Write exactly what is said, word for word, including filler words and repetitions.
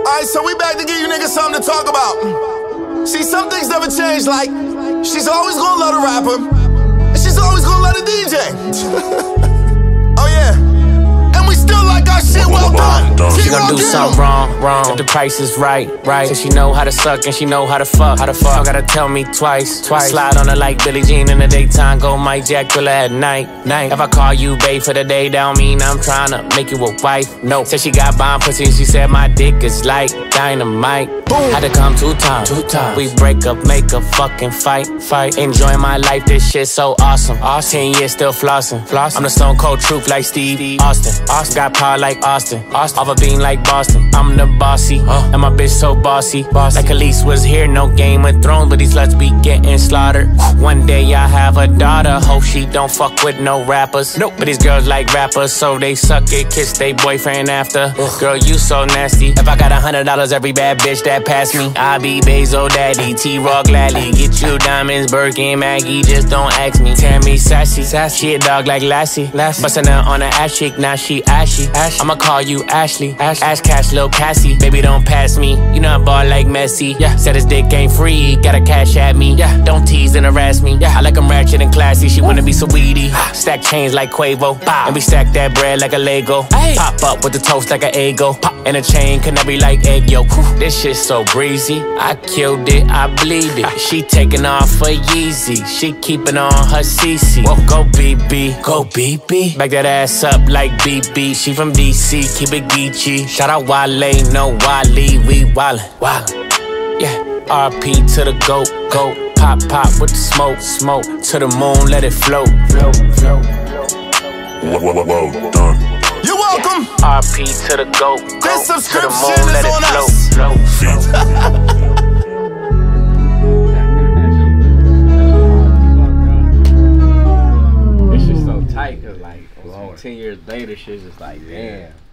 Alright, so we back to give you niggas something to talk about. See, some things never change, like she's always gonna love the rapper, and she's always gonna love the D J. Oh yeah, and we still like our shit well done. She gon' do something wrong, wrong. If the price is right, right. So she know how to suck and she know how to fuck, how to fuck. Don't gotta tell me twice, twice. Slide on her like Billie Jean in the daytime, go Mike Jack Thriller at night, night. If I call you babe for the day, don't mean I'm tryna make you a wife. No, said she got bomb pussy and she said my dick is like dynamite. Boom. Had to come two times, two times. We break up, make a fucking fight, fight. Enjoying my life, this shit so awesome. Awesome. Ten years still flossing, flossing. I'm the stone cold truth like Steve Austin. Austin got power like Austin. Austin. Off a beam like Boston. I'm the bossy, uh. and my bitch so bossy. bossy. Like Elise was here, no Game of Thrones, but these sluts be getting slaughtered. One day I have a daughter, hope she don't fuck with no rappers. Nope. But these girls like rappers, so they suck it, kiss they boyfriend after. Ugh. Girl, you so nasty. If I got a hundred dollars, every bad bitch that pass me, I be Bezo daddy, T-Raw gladly. Get you diamonds, Birkin, Maggie, just don't ask me. Tammy sassy, sassy. She a dog like Lassie, Lassie. Bustin' her on her ass cheek, now she ashy, ashy. I'ma call you Ashley, Ash, Ash Cash, Lil Cassie. Baby, don't pass me, you know I ball like Messi. Yeah, said his dick ain't free, gotta cash at me. Yeah, don't tease and harass me. Yeah, I like him ratchet and classy, she wanna be so weedy. Stack chains like Quavo, bow. And we stack that bread like a Lego. Ay. Pop up with the toast like an Eggo. Pop. And a chain can never be like egg yolk. This shit so breezy, I killed it, I bleed it. She taking off for Yeezy, she keeping on her C C. Whoa, go B B, go B B. Back that ass up like B B. She from D C, keep it Geechee. Shout out Wale, no Wally, we wildin', wildin'. Yeah, R P to the goat, goat. Pop, pop with the smoke, smoke. To the moon, let it float, float, float. Whoa, whoa, whoa, whoa, done. You're welcome. R P to the goat, goat. This subscription to the moon, let is it on float, us. float. This shit's so tight, cause like ten years later, shit's just like, damn.